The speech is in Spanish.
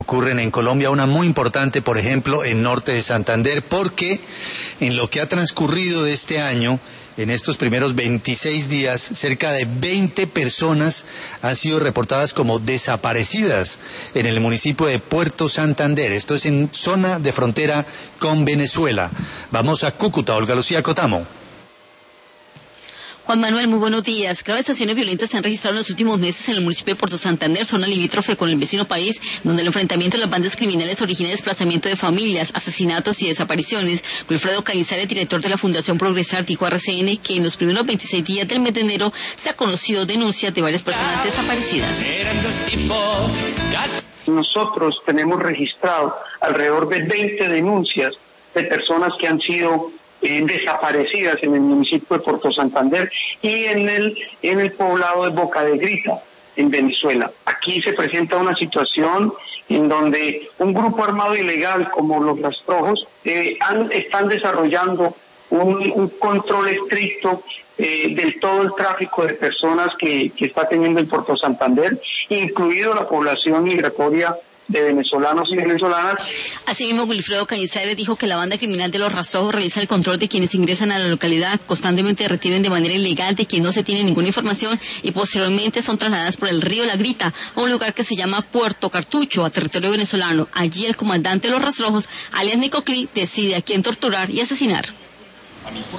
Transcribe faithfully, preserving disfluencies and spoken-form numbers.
Ocurren en Colombia, una muy importante, por ejemplo, en norte de Santander, porque en lo que ha transcurrido de este año, en estos primeros veintiséis días, cerca de veinte personas han sido reportadas como desaparecidas en el municipio de Puerto Santander. Esto es en zona de frontera con Venezuela. Vamos a Cúcuta, Olga Lucía Cotamo. Juan Manuel, muy buenos días. Graves acciones violentas se han registrado en los últimos meses en el municipio de Puerto Santander, zona limítrofe con el vecino país, donde el enfrentamiento de las bandas criminales origina desplazamiento de familias, asesinatos y desapariciones. Wilfredo Cañizares, director de la Fundación Progresar, dijo a R C N que en los primeros veintiséis días del mes de enero se ha conocido denuncias de varias personas desaparecidas. Nosotros tenemos registrado alrededor de veinte denuncias de personas que han sido Eh, desaparecidas en el municipio de Puerto Santander y en el en el poblado de Boca de Grita, en Venezuela. Aquí se presenta una situación en donde un grupo armado ilegal como los rastrojos eh, han, están desarrollando un, un control estricto eh, del todo el tráfico de personas que, que está teniendo el Puerto Santander, incluido la población migratoria de venezolanos y venezolanas. Asimismo, Wilfredo Cañizares dijo que la banda criminal de los rastrojos realiza el control de quienes ingresan a la localidad, constantemente retienen de manera ilegal de quien no se tiene ninguna información y posteriormente son trasladadas por el río La Grita a un lugar que se llama Puerto Cartucho, a territorio venezolano. Allí el comandante de los rastrojos, alias Nicoclí, decide a quién torturar y asesinar.